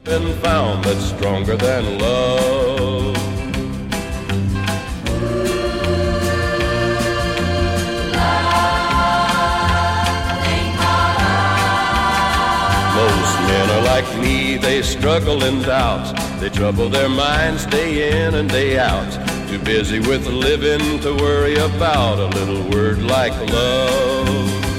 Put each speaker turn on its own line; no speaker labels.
Been found that's stronger than love. Most men are like me, they struggle in doubts. They trouble their minds day in and day out. Too busy with living to worry about a little word like love.